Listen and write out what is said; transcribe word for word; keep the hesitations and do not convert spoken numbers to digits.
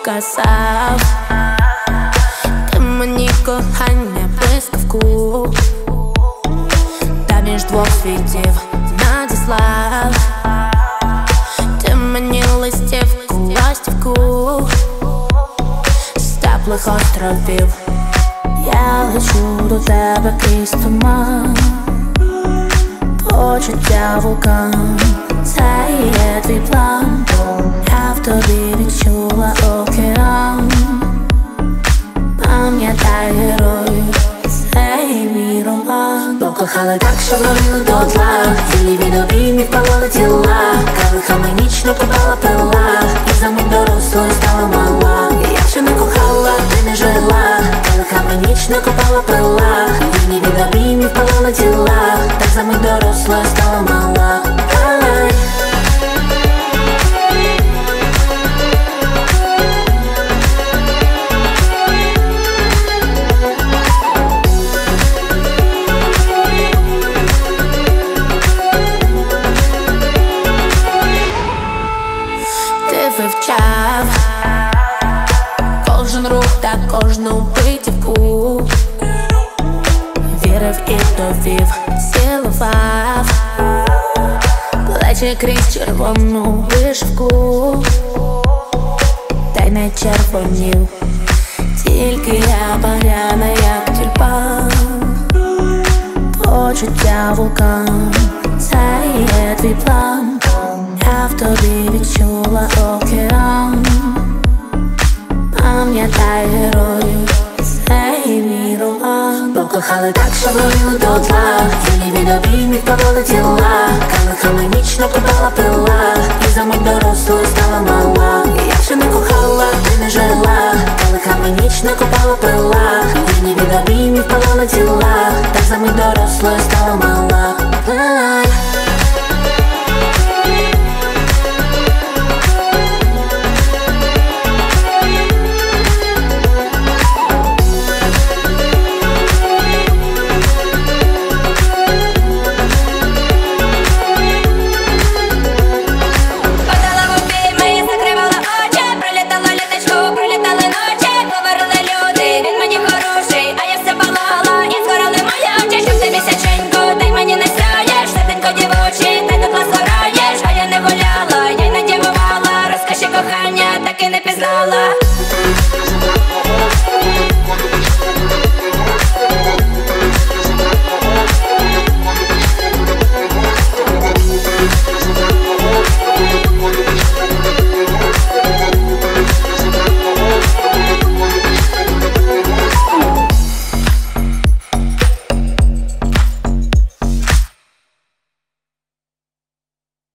казав, ти мені кохання блискавку, та між двох світів надіслав. Ти мені листівку, ластівку з теплих островів. Я лечу до тебе крізь туман, почуття вулкан, це є твій план. Я в тобі відчула океан. Пам'ятай героїв, це мій роман. Покохали так, що горіли дотла, цілі від обіймів палали тіла. Калихами нічно купала пила, і за мить дорослою стала мала. Якщо не кохала, ти не жила. Калихами нічно купала пила, цілі від обіймів палали тіла. Так за мить дорослою стала мала. Вивчав кожен рух та кожну битівку, вірив і довів, цілував плечі крізь червону вишивку, та й не червонів, тільки я багряна, як тюльпан. Почуття вулкан, це є твій план. Я в тобі відчула океан. Пам'ятай героїв, це мій роман. Покохали так, що горіли дотла, цілі від обіймів палали тіла. Калихами нічно купала пила, і за мить дорослою стала мала. Якщо не кохала, ти не жила. Калихами нічно купала пила, цілі від обіймів палали тіла. Так за мить дорослою стала